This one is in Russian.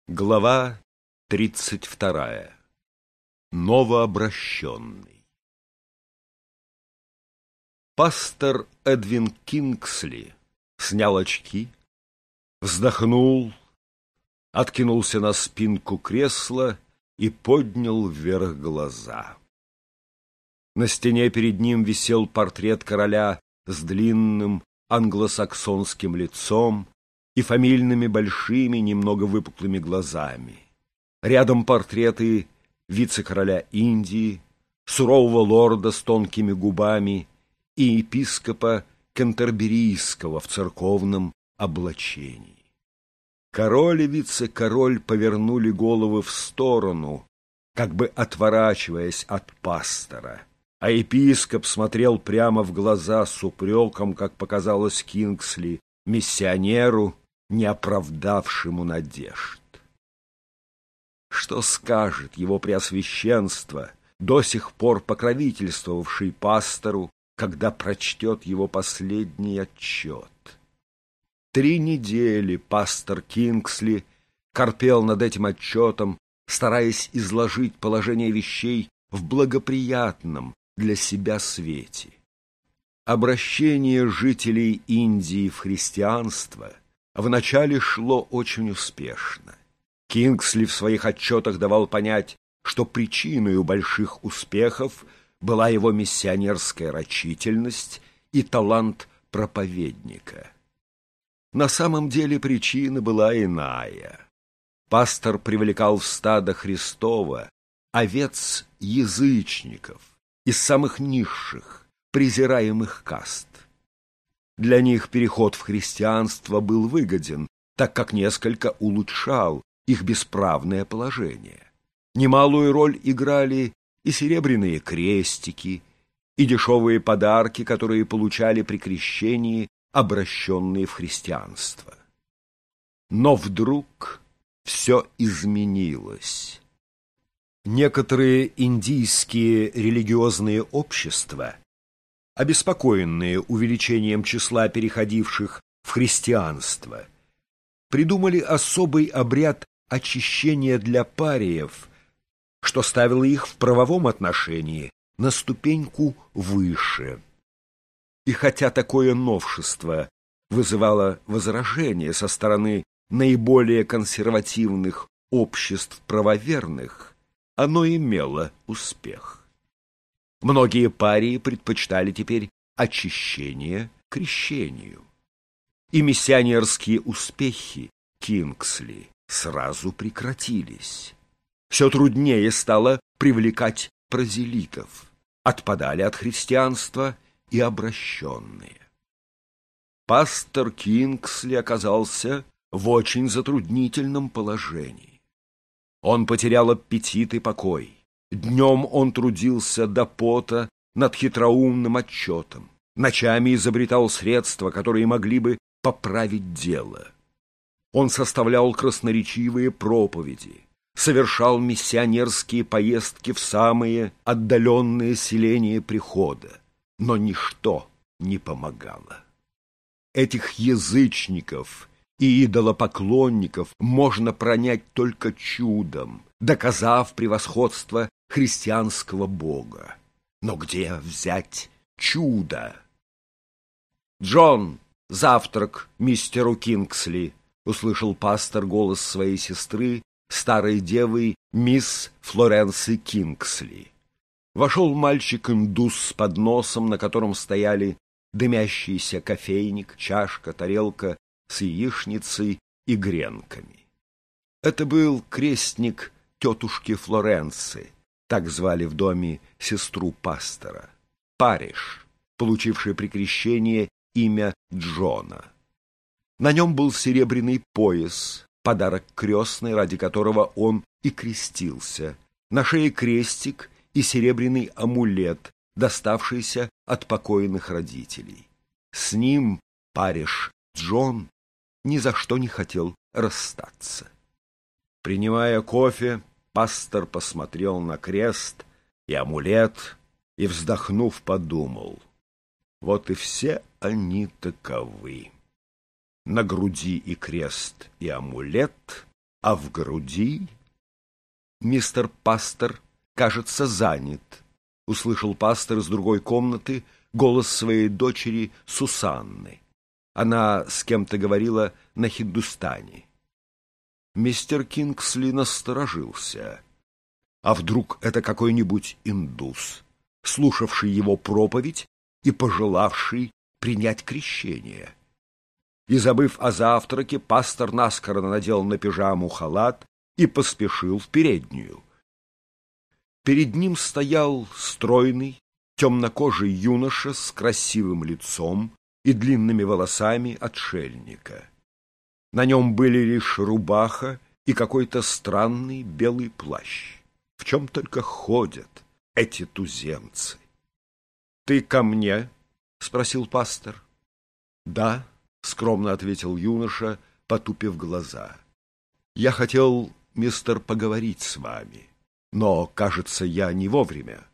Глава 32. Новообращенный. Пастор Эдвин Кингсли снял очки, вздохнул, откинулся на спинку кресла и поднял вверх глаза. На стене перед ним висел портрет короля с длинным англосаксонским лицом и фамильными большими, немного выпуклыми глазами. Рядом портреты вице-короля Индии, сурового лорда с тонкими губами и епископа Кентерберийского в церковном облачении. Король и вице-король повернули головы в сторону, как бы отворачиваясь от пастора, а епископ смотрел прямо в глаза с упреком, как показалось Кингсли, миссионеру, не оправдавшему надежд. Что скажет его преосвященство, до сих пор покровительствовавший пастору, когда прочтет его последний отчет? 3 недели пастор Кингсли корпел над этим отчетом, стараясь изложить положение вещей в благоприятном для себя свете. Обращение жителей Индии в христианство вначале шло очень успешно. Кингсли в своих отчетах давал понять, что причиной больших успехов была его миссионерская рачительность и талант проповедника. На самом деле причина была иная. Пастор привлекал в стадо Христова овец язычников из самых низших, презираемых каст. Для них переход в христианство был выгоден, так как несколько улучшал их бесправное положение. Немалую роль играли и серебряные крестики, и дешевые подарки, которые получали при крещении обращенные в христианство. Но вдруг все изменилось. Некоторые индийские религиозные общества, обеспокоенные увеличением числа переходивших в христианство, придумали особый обряд очищения для париев, что ставило их в правовом отношении на ступеньку выше. И хотя такое новшество вызывало возражение со стороны наиболее консервативных обществ правоверных, оно имело успех. Многие парии предпочитали теперь очищение крещению. И миссионерские успехи Кингсли сразу прекратились. Все труднее стало привлекать прозелитов. Отпадали от христианства и обращенные. Пастор Кингсли оказался в очень затруднительном положении. Он потерял аппетит и покой. Днем он трудился до пота над хитроумным отчетом, ночами изобретал средства, которые могли бы поправить дело. Он составлял красноречивые проповеди, совершал миссионерские поездки в самые отдаленные селения прихода, но ничто не помогало. Этих язычников и идолопоклонников можно пронять только чудом, доказав превосходство христианского Бога. Но где взять чудо? «Джон, завтрак мистеру Кингсли!» — услышал пастор голос своей сестры, старой девы мисс Флоренции Кингсли. Вошел мальчик-индус с подносом, на котором стояли дымящийся кофейник, чашка, тарелка с яичницей и гренками. Это был крестник тетушки Флоренции, так звали в доме сестру пастора, Париш, получивший при крещении имя Джона. На нем был серебряный пояс, подарок крестной, ради которого он и крестился, на шее крестик и серебряный амулет, доставшийся от покойных родителей. С ним Париш Джон ни за что не хотел расстаться. Принимая кофе, пастор посмотрел на крест и амулет и, вздохнув, подумал: вот и все они таковы. На груди и крест, и амулет, а в груди... Мистер Пастер, кажется, занят, — услышал пастор из другой комнаты голос своей дочери Сусанны. Она с кем-то говорила на хиндустане. Мистер Кингсли насторожился. А вдруг это какой-нибудь индус, слушавший его проповедь и пожелавший принять крещение? И, забыв о завтраке, пастор наскоро надел на пижаму халат и поспешил в переднюю. Перед ним стоял стройный, темнокожий юноша с красивым лицом и длинными волосами отшельника. На нем были лишь рубаха и какой-то странный белый плащ. В чем только ходят эти туземцы. — Ты ко мне? — спросил пастор. — Да, — скромно ответил юноша, потупив глаза. — Я хотел, мистер, поговорить с вами, но, кажется, я не вовремя.